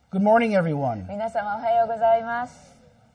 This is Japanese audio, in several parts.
Good morning, everyone. 皆様おはようございます。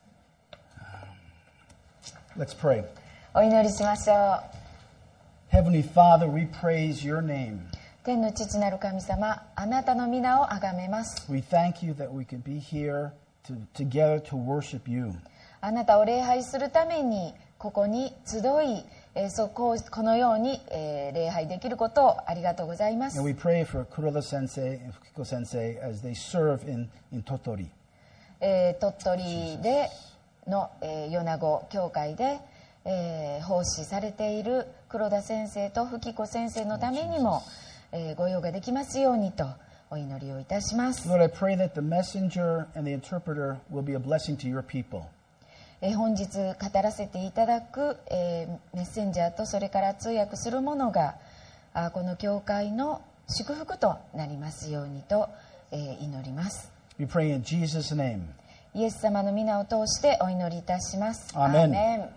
Let's pray. お祈りしましょう。 Heavenly Father, we praise your name. 天の父なる神様、あなたの皆をあがめます。 We thank you that we can be here together to worship you. あなたを礼拝するためにここに集い、このように、礼拝できることをありがとうございます。 And we pray for Kuroda Sensei and Fukiko Sensei as they serve in Totori. 鳥取での、米子教会で、奉仕されている黒田先生と吹子先生のためにも、ご用ができますようにとお祈りをいたします。 Lord, I pray that the messenger and the interpreter will be a blessing to your people. 本日語らせていただく、メッセンジャーとそれから通訳する者がこの教会の祝福となりますようにと、祈ります。 We pray in Jesus' name. イエス様の皆を通してお祈りいたします。 Amen.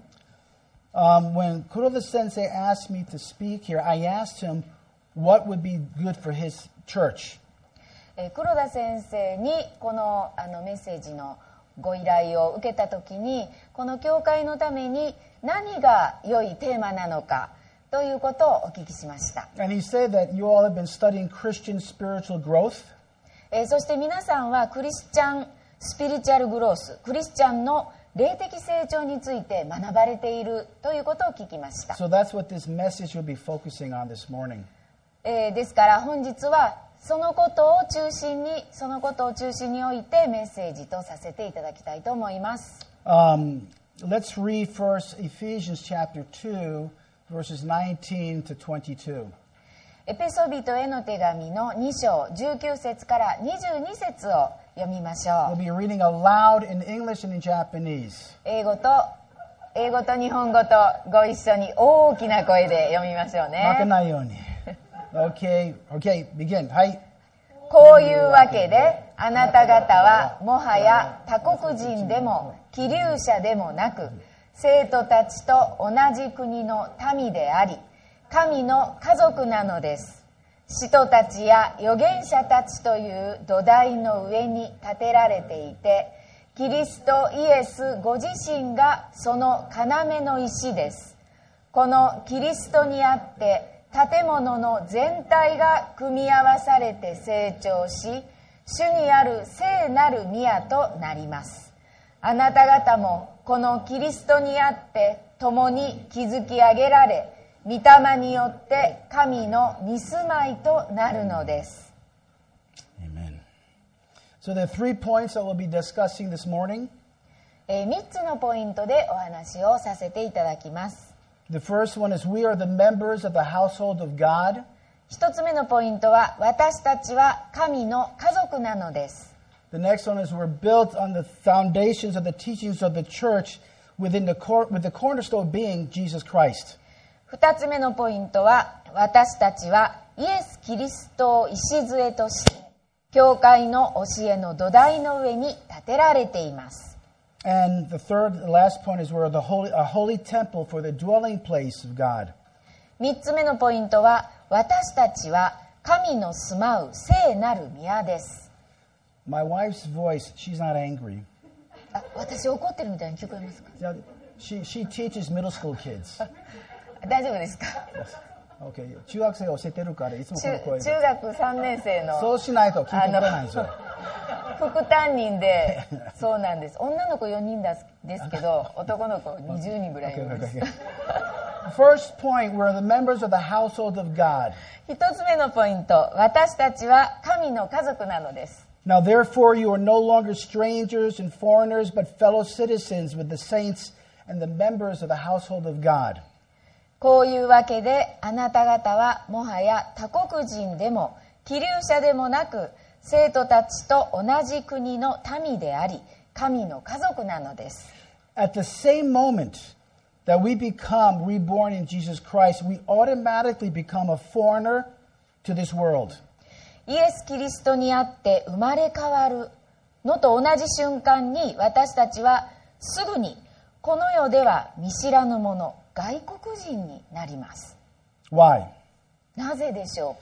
When Kuroda Sensei asked me to speak here, I asked him what would be good for his church. 黒田先生にこの、メッセージのご依頼を受けたときに、この教会のために何が良いテーマなのかということをお聞きしました。 And he said that you all have been studying Christian spiritual growth. そして皆さんはクリスチャンスピリチュアルグロース、クリスチャンの霊的成長について学ばれているということを聞きました。 So that's what this message will be focusing on this morning. ですから本日はそのことを中心においてメッセージとさせていただきたいと思います。 Let's read first Ephesians chapter 2, verses 19 to 22. エペソビトへの手紙の2章19節から22節を読みましょ We'll う。 be reading aloud in English and in Japanese. 英語と日本語とご一緒に大きな声で読みましょうね。 Okay, begin. はい。 こういうわけであなた方はもはや他国人でも寄留者でもなく生徒たちと同じ国の民であり神の家族なのです。使徒たちや預言者たちという土台の上に建てられていてキリストイエスご自身がその要の石です。このキリストにあって建物の全体が組み合わされて成長し、主にある聖なる宮となります。あなた方もこのキリストにあって共に築き上げられ、御霊によって神の御住まいとなるのです。 Amen. So there are 3 points that we'll be discussing this morning. 3つのポイントでお話をさせていただきます。 The first one is we are the members of the household of God. 1つ目のポイントは私たちは神の家族なのです。 The next one is we're built on the foundations of the teachings of the church with the cornerstone being Jesus Christ. 2つ目のポイントは私たちはイエス・キリストを礎として教会の教えの土台の上に建てられています。 And the last point is we're a holy temple for the dwelling place of God. 3つ目のポイントは私たちは神の住まう聖なる宮です。 My wife's voice, she's not angry. 私怒ってるみたいに聞こえますか？ She teaches middle school kids. 大丈夫ですか？ Okay. 中学生が教えてるからいつもこの声で。 中学3年生のそうしないと聞いてくれないんですよ。 副担任でそうなんです。女の子4人ですけど男の子20人ぐらいいるんです。 First point, we're the members of the household of God. 一つ目のポイント、私たちは神の家族なのです。 Now therefore you are no longer strangers and foreigners, but fellow citizens with the saints and the members of the household of God. こういうわけであなた方はもはや他国人でも寄留者でもなく生徒たちと同じ国の民であり神の家族なのです。 At the same moment that we become reborn in Jesus Christ, we automatically become a foreigner to this world. イエス・キリストにあって生まれ変わるのと同じ瞬間に私たちはすぐにこの世では見知らぬ者外国人になります。 Why? なぜでしょうか？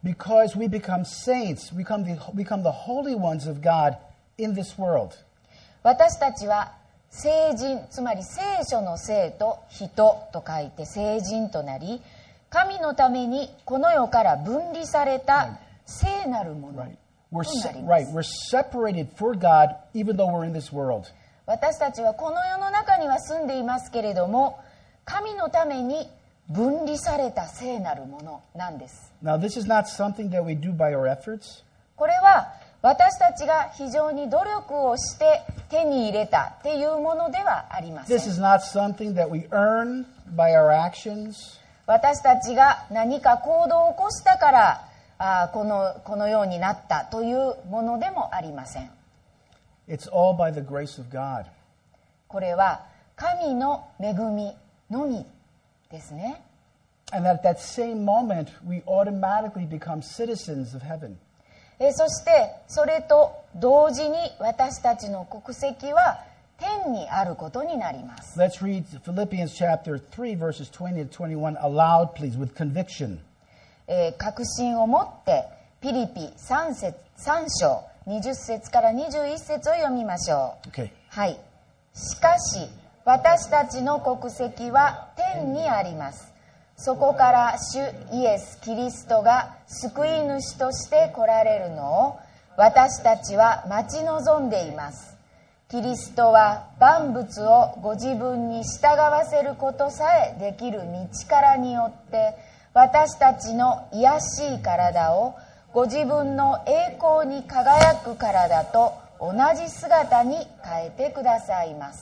because we become saints, we become the holy ones of God in this world. 私たちは聖人、つまり聖書の聖と人と書いて聖人となり、神のためにこの世から分離された聖なるものとなります。 We're separated for God even though we're in this world. 私たちはこの世の中には住んでいますけれども、神のために分離された聖なるものなんです。 Now, this is not something that we do by our efforts. これは私たちが非常に努力をして手に入れたっていうものではありません。 This is not something that we earn by our actions. 私たちが何か行動を起こしたからこのようになったというものでもありません。 It's all by the grace of God. これは神の恵みのみですね。 And at that same moment, we automatically become citizens of heaven. そしてそれと同時に私たちの国籍は天にあることになります。 Let's read Philippians chapter 3 verses 20 to 21 aloud, please, with conviction. 確信を持ってピリピ3章20節から21節を読みましょう。 Okay. はい。しかし私たちの国籍は天にあります。そこから主イエス・キリストが救い主として来られるのを私たちは待ち望んでいます。キリストは万物をご自分に従わせることさえできる道からによって私たちの卑しい体をご自分の栄光に輝く体と同じ姿に変えてくださいます。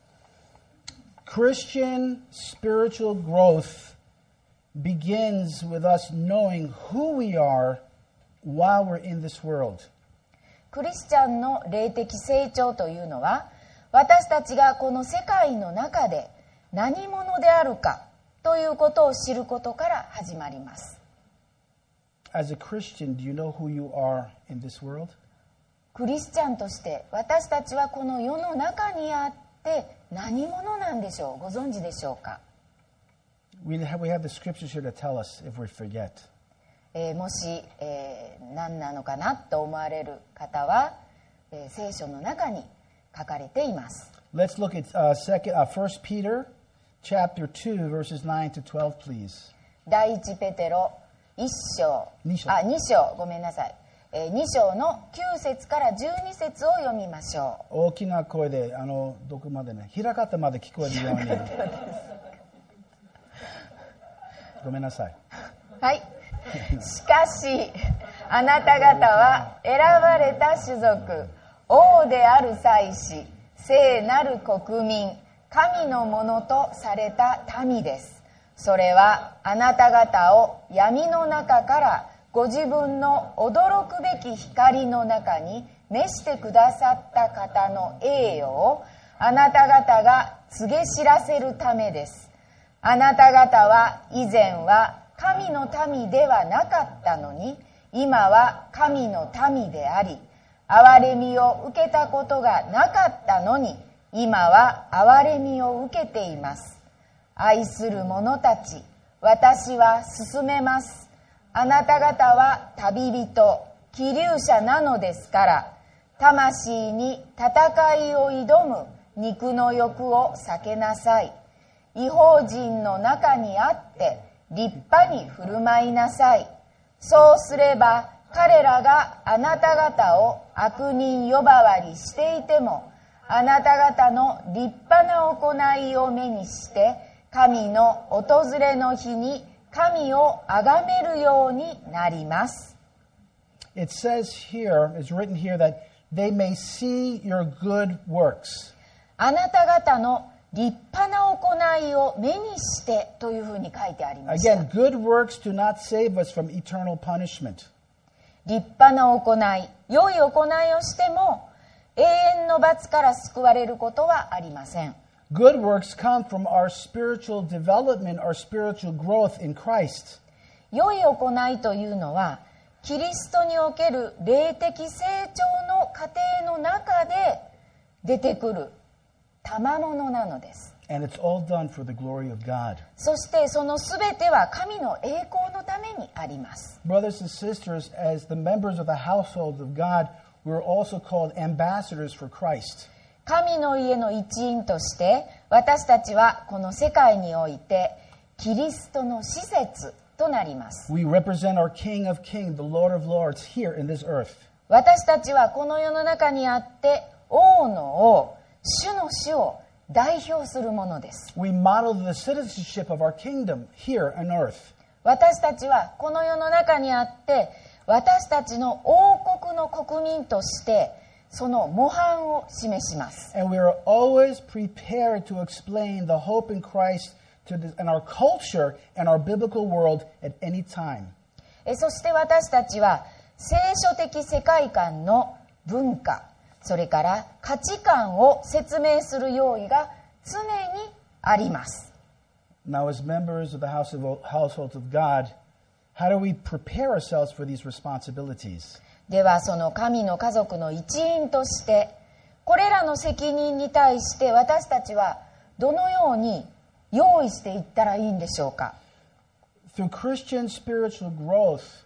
Christian spiritual growth begins with us knowing who we are while we're in this world. クリスチャンの霊的成長というのは私たちがこの世界の中で何者であるかということを知ることから始まります。 As a Christian, do you know who you are in this world? クリスチャンとして私たちはこの世の中にあって何者なんでしょう。ご存知でしょうか。 We have the scriptures here to tell us if we forget. もし、何なのかなと思われる方は、聖書の中に書かれています。 Let's look at 1 Peter chapter 2 verses 9 to 12, please. 第一ペテロ2章ごめんなさい。2章の9節から12節を読みましょう。 大きな声でどこまでね、平方まで聞こえるように。ごめんなさい。 はい。しかしあなた方は選ばれた種族、王である祭司、聖なる国民、神のものとされた民です。それはあなた方を闇の中からご自分の驚くべき光の中に召してくださった方の栄誉をあなた方が告げ知らせるためです。あなた方は以前は神の民ではなかったのに、今は神の民であり、憐れみを受けたことがなかったのに、今は憐れみを受けています。愛する者たち、私は進めます。あなた方は旅人、寄留者なのですから、魂に戦いを挑む肉の欲を避けなさい。異邦人の中にあって立派に振る舞いなさい。そうすれば彼らがあなた方を悪人呼ばわりしていても、あなた方の立派な行いを目にして神の訪れの日に神を崇めるようになります。 It says here, it's written here that they may see your good works. あなた方の立派な行いを目にしてというふうに書いてありました。 Again, good works do not save us from eternal punishment. 立派な行い、良い行いをしても永遠の罰から救われることはありません。 Good works come from our spiritual development, our spiritual growth in Christ. 良い行いというのは、キリストにおける霊的成長の過程の中で出てくる賜物なのです。 And it's all done for the glory of God. そしてそのすべては神の栄光のためにあります。 Brothers and sisters, as the members of the household of God, we're also called ambassadors for Christ. 神の家の一員として私たちはこの世界においてキリストの使節となります。 We represent our King of Kings, the Lord of Lords, here in this earth. 私たちはこの世の中にあって王の王、主の主を代表するものです。 We model the citizenship of our kingdom here on earth. 私たちはこの世の中にあって私たちの王国の国民としてその模範を示します。 And we are always prepared to explain the hope in Christ in our culture and our biblical world at any time. そして私たちは聖書的世界観の文化、それから価値観を説明する用意が常にあります。 Now, as members of the household of God, how do we prepare ourselves for these responsibilities? ではその神の家族の一員としてこれらの責任に対して私たちはどのように用意していったらいいんでしょうか。 Through Christian spiritual growth,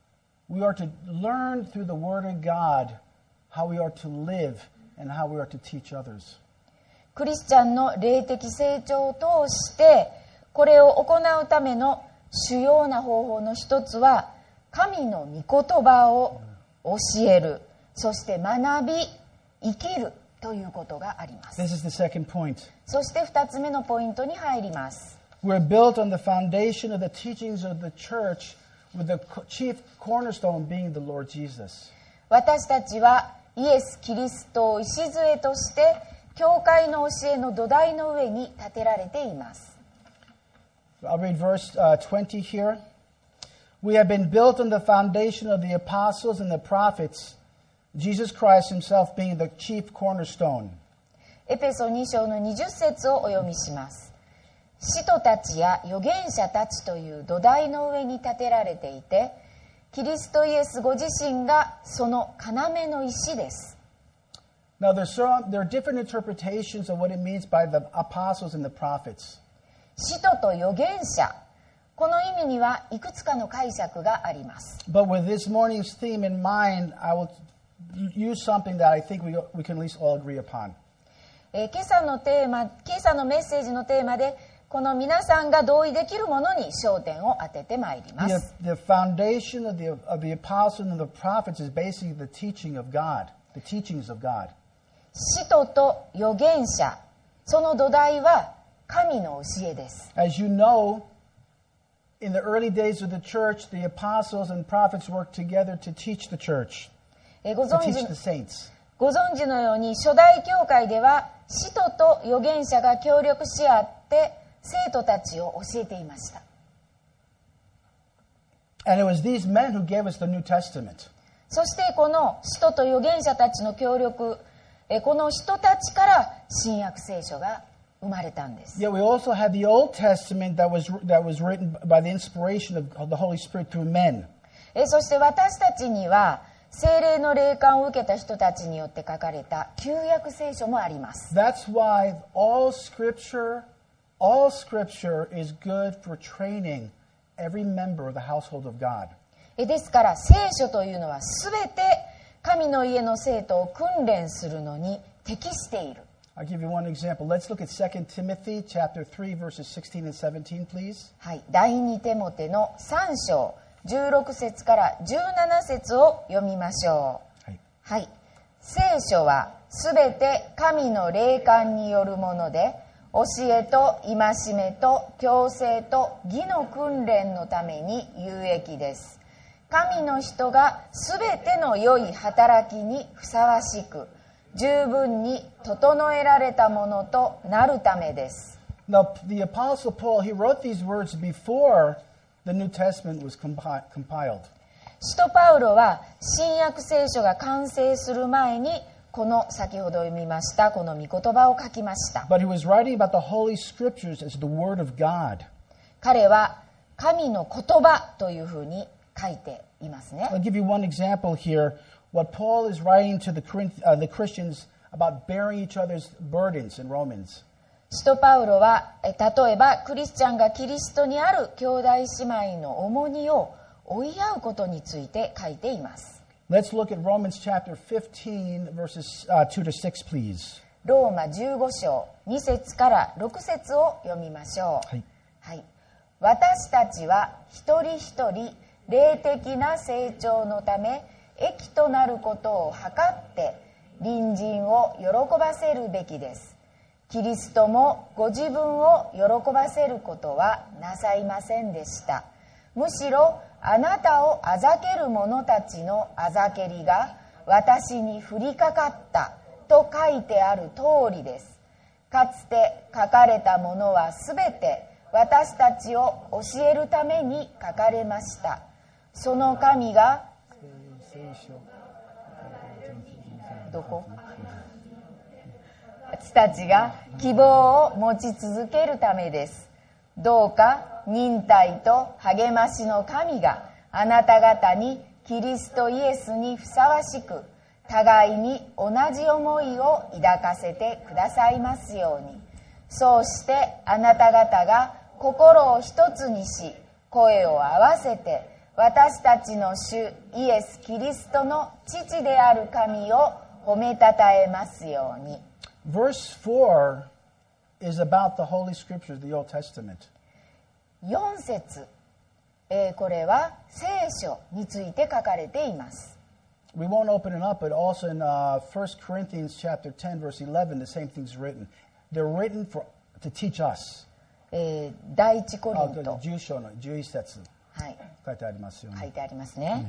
we are to learn through the Word of God how we are to live and how we are to teach others. クリスチャンの霊的成長を通してこれを行うための主要な方法の一つは神の御言葉を教える、そして学び生きるということがあります。 This is the second point. そして2つ目のポイントに入ります。 We're built on the foundation of the teachings of the church, with the chief cornerstone being the Lord Jesus. 私たちはイエス・キリストを礎として教会の教えの土台の上に建てられています。 I'll read verse 20 here. We have been built on the foundation of the apostles and the prophets, Jesus Christ himself being the chief cornerstone. エペソ2章の20節をお読みします。使徒たちや預言者たちという土台の上に建てられていて、キリストイエスご自身がその要の石です。 Now, there are different interpretations of what it means by the apostles and the prophets. 使徒と預言者、この意味にはいくつかの解釈があります。 But with this morning's theme in mind, I will use something that I think we can at least all agree upon. 今朝のメッセージのテーマで、この皆さんが同意できるものに焦点を当ててまいります。 The foundation of the apostles and the prophets is basically the teaching of God, the teachings of God. 使徒と預言者、その土台は神の教えです。 As you know, in the early days of the church, the apostles and prophets worked together to teach the church, ご to 存 teach 知 the saints. ご存知のように初代教会では使徒と預言者が協力し合って生徒たちを教えていました。 And it was these men who gave us the New Testament. そしてこの使徒と預言者たちの協力、この人たちから新約聖書が生まれたんです。 Yet we also had the Old Testament that was written by the inspiration of the Holy Spirit through men. そして私たちには聖霊の霊感を受けた人たちによって書かれた旧約聖書もあります。 That's why all Scripture is good for training every member of the household of God. ですから聖書というのはすべて神の家の生徒を訓練するのに適している。 I'll give you one example. Let's look at 2 Timothy chapter 3 verses 16 and 17, please. はい、第2テモテの3章16節から17節を読みましょう。はい、聖書はすべて神の霊感によるもので、教えと戒めと矯正と義の訓練のために有益です。神の人がすべての良い働きにふさわしく、十分に整えられたものとなるためです。 Now, the Apostle Paul, he wrote these words before the New Testament was compiled. 使徒パウロは新約聖書が完成する前にこの先ほど読みましたこの御言葉を書きました。 But he was writing about the Holy Scriptures as the Word of God. 彼は神の言葉というふうに書いていますね。 I'll give you one example here. What Paul is writing to the Christians about bearing each other's burdens in Romans. 使徒パウロは例えばクリスチャンがキリストにある兄弟姉妹の重荷を追い合うことについて書いています。 Let's look at Romans chapter 15, verses 2 to 6, please. ローマ15章2節から6節を読みましょう。はい。私たちは一人一人霊的な成長のため益となることを図って隣人を喜ばせるべきです。キリストもご自分を喜ばせることはなさいませんでした。むしろあなたをあざける者たちのあざけりが私に降りかかったと書いてある通りです。かつて書かれたものはすべて私たちを教えるために書かれました。その神がどこ？私たちが希望を持ち続けるためです。どうか忍耐と励ましの神があなた方にキリストイエスにふさわしく互いに同じ思いを抱かせてくださいますように。そうしてあなた方が心を一つにし声を合わせて私たちの主イエス・キリストの父である神を褒めたたえますように。 Verse 4 is about the Holy Scriptures, the Old Testament. 4節、これは聖書について書かれています。 We won't open it up, but also in 1 Corinthians chapter 10, verse 11, the same thing's written. They're written to teach us. 第一コリント 10章の11節、 はい、 書いてありますよね。 書いてありますね。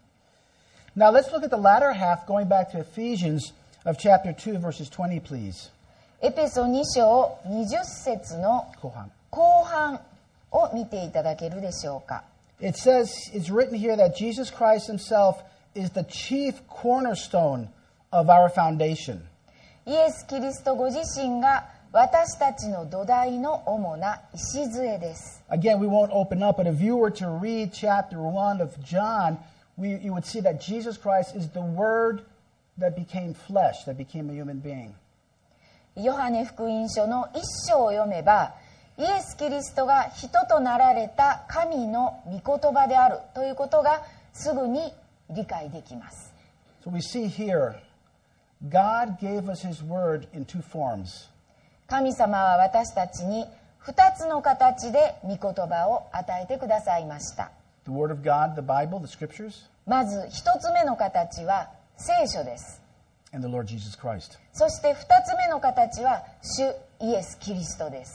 Now let's look at the latter half, going back to Ephesians of chapter 2, verses 20, please. エペソ2章20節の後半を見ていただけるでしょうか。 It says, it's written here that Jesus Christ himself is the chief cornerstone of our foundation. イエス・キリストご自身が私たちの土台の主な礎です。 Again, we won't open up, but if you were to read chapter 1 of John, you would see that Jesus Christ is the Word that became flesh, that became a human being. ヨハネ福音書の1章を読めば、イエス・キリストが人となられた神の御言葉であるということがすぐに理解できます。 So we see here, God gave us His Word in two forms. 神様は私たちに2つの形で御言葉を与えてくださいました。 The Word of God, the Bible, the Scriptures. まず1つ目の形は聖書です。 And the Lord Jesus Christ. そして2つ目の形は主イエス・キリストです。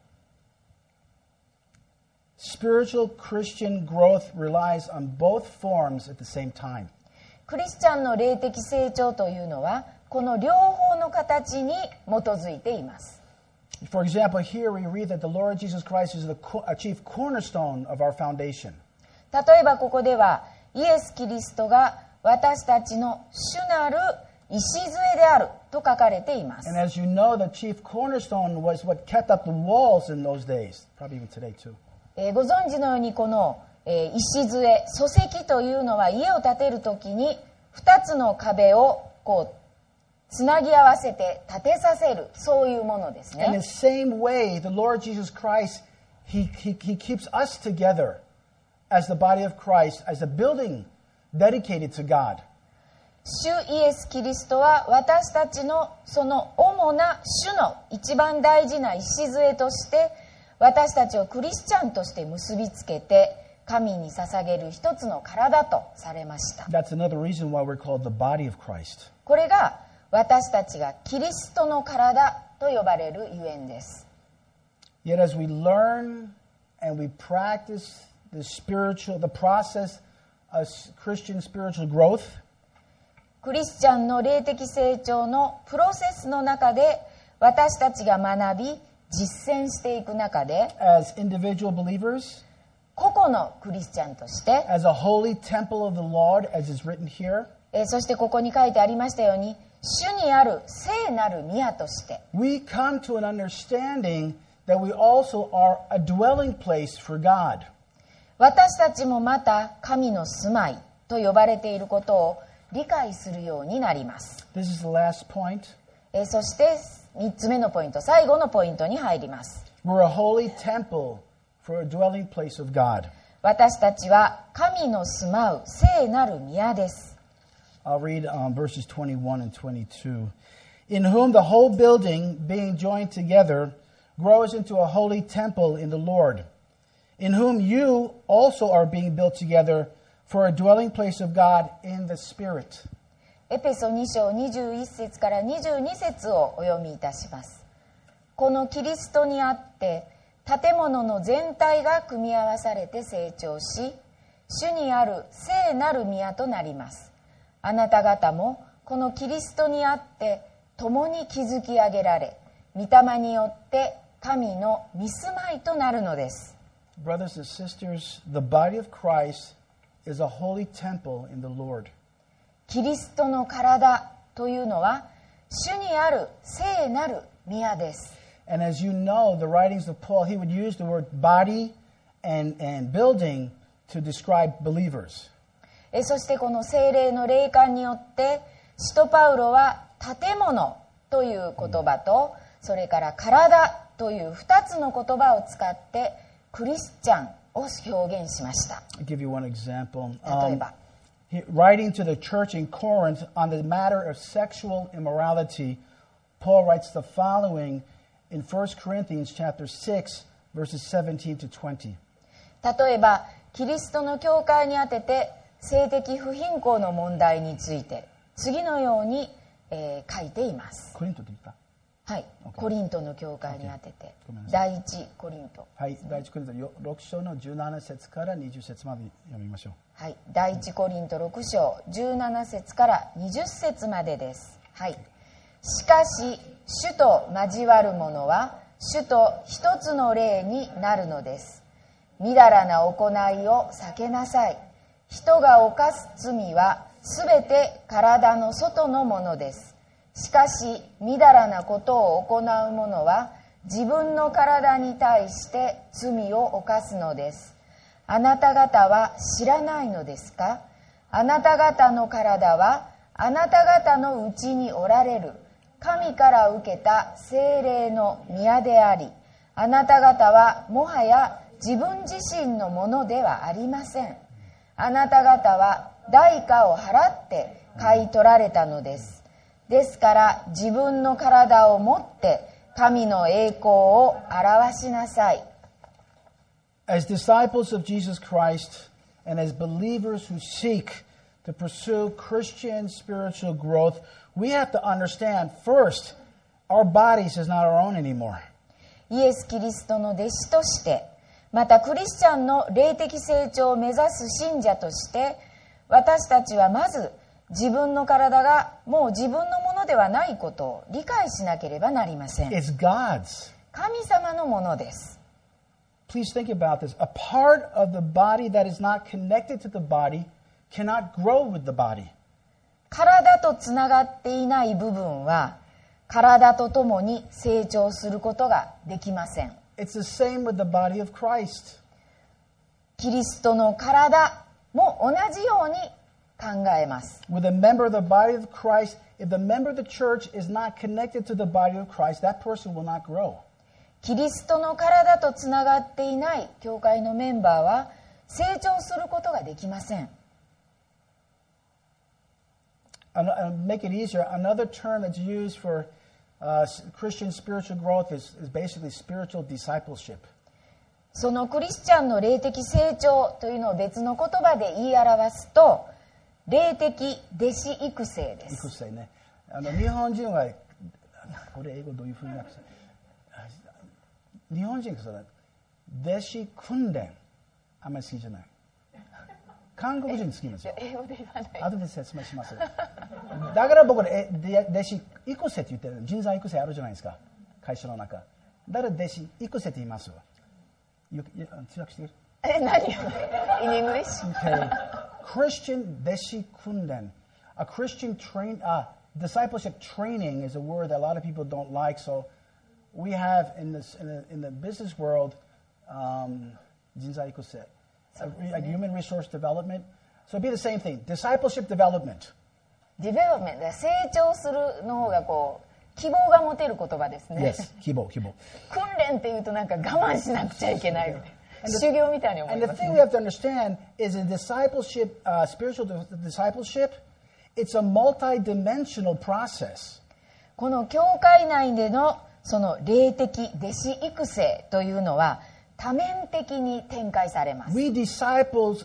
Spiritual Christian growth relies on both forms at the same time. クリスチャンの霊的成長というのはこの両方の形に基づいています。 For example, here we read that the Lord Jesus Christ is the chief cornerstone of our foundation. 例えばここではイエス・キリストが私たちの主なる礎であると書かれています。 And as you know, the chief cornerstone was what kept up the walls in those days, probably even today too. ご存知のようにこの礎、礎石というのは家を建てるときに2つの壁をこうつなぎ合わせて建てさせる、そういうものですね。 In the same way, the Lord Jesus Christ, He keeps us together as the body of Christ, as a building dedicated to God. 主イエス・キリストは私たちのその主な主の一番大事な礎として私たちをクリスチャンとして結びつけて神に捧げる一つの体とされました。 That's another reason why we're called the body of Christ. これが私たちがキリストの体と呼ばれるゆえんです。 Yet as we learn and we practice the process of Christian spiritual growth, クリスチャンの霊的成長のプロセスの中で私たちが学び実践していく中で as individual believers, 個々のクリスチャンとして as a holy temple of the Lord, as is written here, そしてここに書いてありましたように主にある聖なる宮として we come to an understanding that we also are a dwelling place for God. 私たちもまた神の住まいと呼ばれていることを理解するようになります。 This is the last point. そして 3つ目のポイント、最後のポイントに入ります。 We're a holy temple for a dwelling place of God. 私たちは神の住まう聖なる宮です。 I'll read verses 21 and 22. In whom the whole building, being joined together, grows into a holy temple in the Lord, in whom you also are being built together for a dwelling place of God in the Spirit. エペソ2章21節から22節をお読みいたします。このキリストにあって建物の全体が組み合わされて成長し、主にある聖なる宮となります。あなた方もこのキリストにあって共に築き上げられ、御霊によって神の御住まいとなるのです。 Brothers and sisters, the body of Christ is a holy temple in the Lord. キリストの体というのは主にある聖なる宮です。 And as you know, the writings of Paul, he would use the word body and building to describe believers. そしてこの聖霊の霊感によって使徒パウロは建物という言葉とそれから体という2つの言葉を使ってクリスチャンを表現しました。 I'll give you one example. 例えば、 writing to the church in Corinth on the matter of sexual immorality, Paul writes the following in 1 Corinthians chapter 6, verses 17 to 20. 例えば、キリストの教会にあてて性的不貧困の問題について次のように、書いています。 コリントって言った？ はい、 Okay. コリントの教会にあてて、 Okay. 第一コリント。 はい、第一コリント6章の17節から20節まで読みましょう。 はい、第一コリント6章17節から20節までです。はい。しかし主と交わる者は主と一つの霊になるのです。みだらな行いを避けなさい。人が犯す罪はすべて体の外のものです。しかしみだらなことを行う者は自分の体に対して罪を犯すのです。あなた方は知らないのですか？あなた方の体はあなた方のうちにおられる神から受けた聖霊の宮であり、あなた方はもはや自分自身のものではありません。あなた方は代価を払って買い取られたのです。ですから自分の体をもって神の栄光を表しなさい。 As disciples of Jesus Christ and as believers who seek to pursue Christian spiritual growth, we have to understand first, our bodies is not our own anymore. イエス・キリストの弟子として、またクリスチャンの霊的成長を目指す信者として、私たちはまず自分の体がもう自分のものではないことを理解しなければなりません。 It's God's. 神様のものです。 Please think about this. A part of the body that is not connected to the body cannot grow with the body. 体とつながっていない部分は体とともに成長することができません。 It's the same with the body of Christ. キリストの体も同じように考えます。 With a member of the body of Christ, if the member of the church is not connected to the body of Christ, that person will not grow. キリストの体とつながっていない教会のメンバーは成長することができません。 Make it easier, another term that's used for Christian spiritual growth is basically spiritual discipleship. そのクリスチャンの霊的成長というのを別の言葉で言い表すと、霊的弟子育成です。 育成ね。日本人はこれ英語どういうふうに訳す？日本人は弟子訓練あんまり好きじゃない。韓国人好きですよ。 英語で言わない。 後で説明します。だから僕ね、弟子育成って言ってる。人材育成あるじゃないですか。会社の中。だから弟子育成って言いますよ。通訳してる？ 何よ In English? Okay. Christian 弟子訓練。A Christian discipleship training is a word that a lot of people don't like. So we have in the business world 人材育成. Like human resource development. So it'd be the same thing. Discipleship development. ディベロップメント、成長するの方がこ希望が持てる言葉ですね。 Yes, 希望。 訓練っていうとなんか我慢しなくちゃいけないみたいな。修行みたいに思い And ま the す thing we have to understand is in discipleship, spiritual discipleship, it's a multi-dimensional process. この教会内でのその霊的弟子育成というのは多面的に展開されます。 We disciple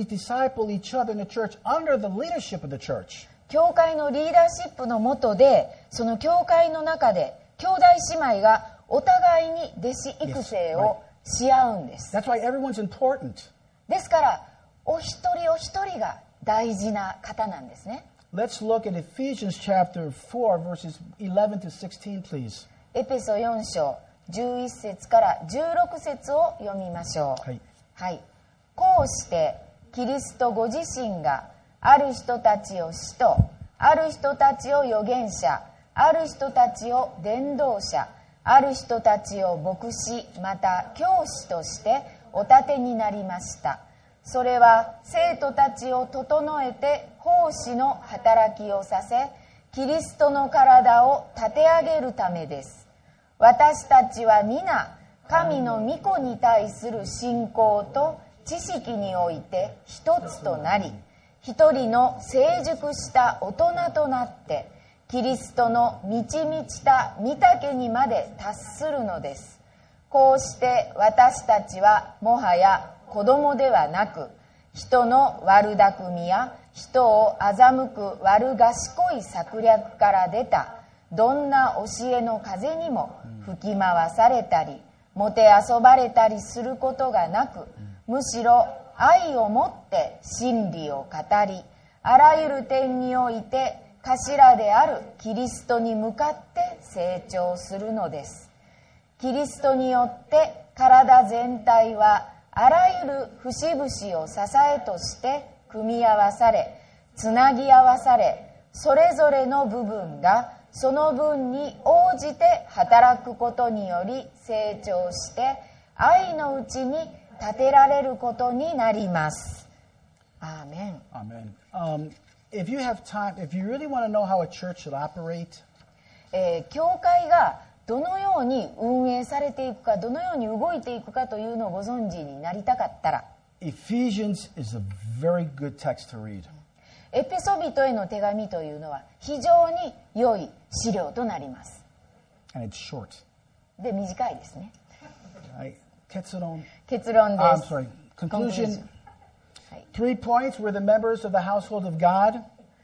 each other in the church under the leadership of the church. 教会のリーダーシップの下で、その教会の中で兄弟姉妹がお互いに弟子育成をし合うんです。 That's why everyone's important. ですからお一人お一人が大事な方なんですね。 Let's look at Ephesians chapter 4, verses 11 to 16, please. エペソ4章11節から16節を読みましょう。 はい。 はい。こうしてキリストご自身がある人たちを使徒、ある人たちを預言者、ある人たちを伝道者、ある人たちを牧師、また教師としてお立てになりました。それは生徒たちを整えて奉仕の働きをさせ、キリストの体を立て上げるためです。私たちは皆神の御子に対する信仰と知識において一つとなり、一人の成熟した大人となってキリストの満ち満ちた御丈にまで達するのです。こうして私たちはもはや子供ではなく、人の悪巧みや人を欺く悪賢い策略から出たどんな教えの風にも吹き回されたりもてあそばれたりすることがなく、むしろ愛をもって真理を語り、あらゆる点において頭であるキリストに向かって成長するのです。キリストによって体全体はあらゆる節々を支えとして組み合わされ、つなぎ合わされ、それぞれの部分がその分に応じて働くことにより成長して愛のうちに立てられることになります。アーメン。 Amen. If you have time, if you really want to know how a church should operate, 教会がどのように運営されていくか、どのように動いていくかというのをご存知になりたかったら、 Ephesians is a very good text to read. エペソビトへの手紙というのは非常に良い資料となります。 And it's short. で、短いですね。 Right? 結論結論で I'm す。 sorry. Conclusion. はい、 3 points. We're the members of the household of God.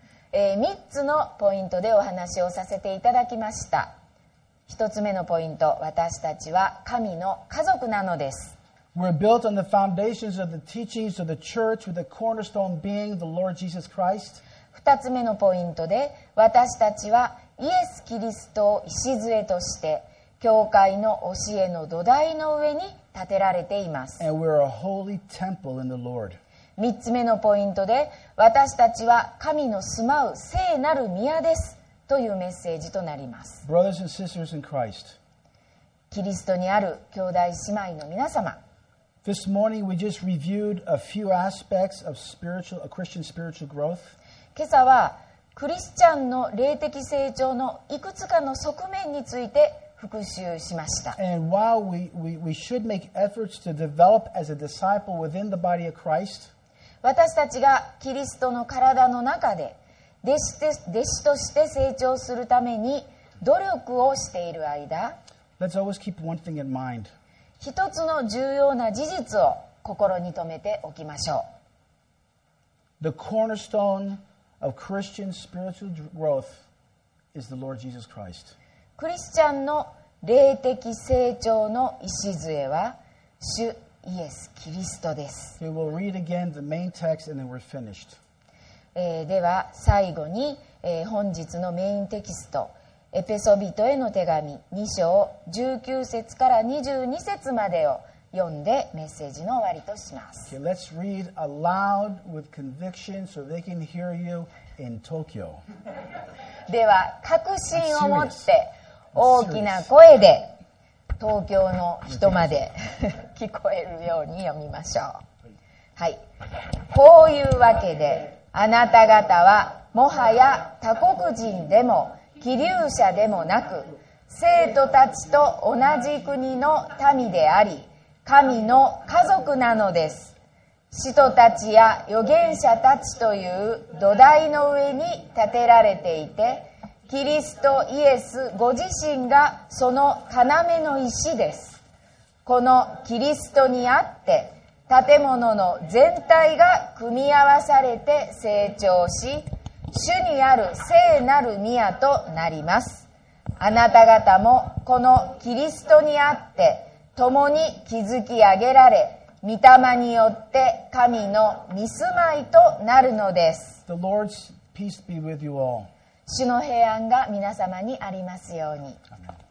3つのポイントでお話をさせていただきました。1つ目のポイント、私たちは神の家族なのです。 We're built on the foundations of the teachings of the church, with the cornerstone being the Lord Jesus Christ. 2つ目のポイントで、私たちはイエス・キリストを礎として教会の教えの土台の上に建てられています。 And we're a holy temple in the Lord. 3つ目のポイントで、私たちは神の住まう聖なる宮ですというメッセージとなります。 Brothers and sisters in Christ. キリストにある兄弟姉妹の皆様、 This morning we just reviewed a few aspects of Christian spiritual growth. 今朝はクリスチャンの霊的成長のいくつかの側面について復習しました。 And while we should make efforts to develop as a disciple within the body of Christ, 私たちがキリストの体の中で弟子として成長するために努力をしている間、 let's always keep one thing in mind. 一つの重要な事実を心に留めておきましょう。 The cornerstone of Christian spiritual growth is the Lord Jesus Christ. クリスチャンの霊的成長の礎は主イエス・キリストです。 Okay, we'll read again the main text and then we're finished. では最後に、本日のメインテキスト、エペソビトへの手紙2章19節から22節までを読んでメッセージの終わりとします。 Okay, let's read aloud with conviction so they can hear you in Tokyo. では確信を持って大きな声で東京の人まで聞こえるように読みましょう。はい。こういうわけであなた方はもはや他国人でも寄留者でもなく、生徒たちと同じ国の民であり、神の家族なのです。使徒たちや預言者たちという土台の上に建てられていて、キリストイエスご自身がその要の石です。このキリストにあって建物の全体が組み合わされて成長し、主にある聖なる宮となります。あなた方もこのキリストにあって共に築き上げられ、御霊によって神の御住まいとなるのです。 The Lord's peace be with you all. 主の平安が皆様にありますように。 Amen.